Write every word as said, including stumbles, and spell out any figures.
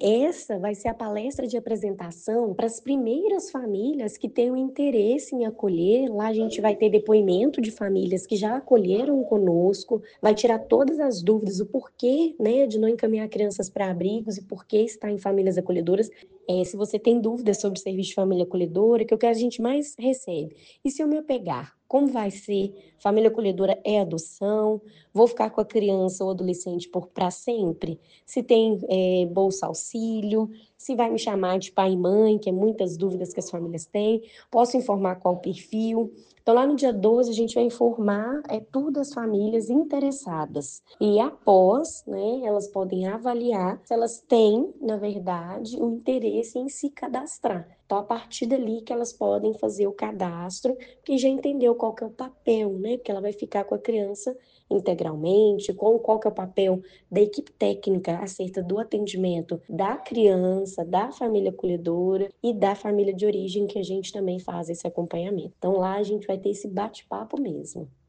essa vai ser a palestra de apresentação para as primeiras famílias que tenham interesse em acolher. Lá a gente vai ter depoimento de famílias que já acolheram conosco, vai tirar todas as dúvidas, o porquê, né, de não encaminhar crianças para abrigos e por que estar em famílias acolhedoras. É, se você tem dúvidas sobre o serviço de família acolhedora, que é o que a gente mais recebe. E se eu me apegar? Como vai ser? Família acolhedora é adoção? Vou ficar com a criança ou adolescente por para sempre? Se tem é, bolsa auxílio? Se vai me chamar de pai e mãe, que é muitas dúvidas que as famílias têm? Posso informar qual o perfil? Então, lá no dia doze, a gente vai informar é, tudo as famílias interessadas. E após, né, elas podem avaliar se elas têm, na verdade, o interesse em se cadastrar. Então, a partir dali que elas podem fazer o cadastro, que já entendeu qual que é o papel, né? Porque ela vai ficar com a criança integralmente, com qual que é o papel da equipe técnica acerca do atendimento da criança, da família acolhedora e da família de origem, que a gente também faz esse acompanhamento. Então, lá a gente vai ter esse bate-papo mesmo.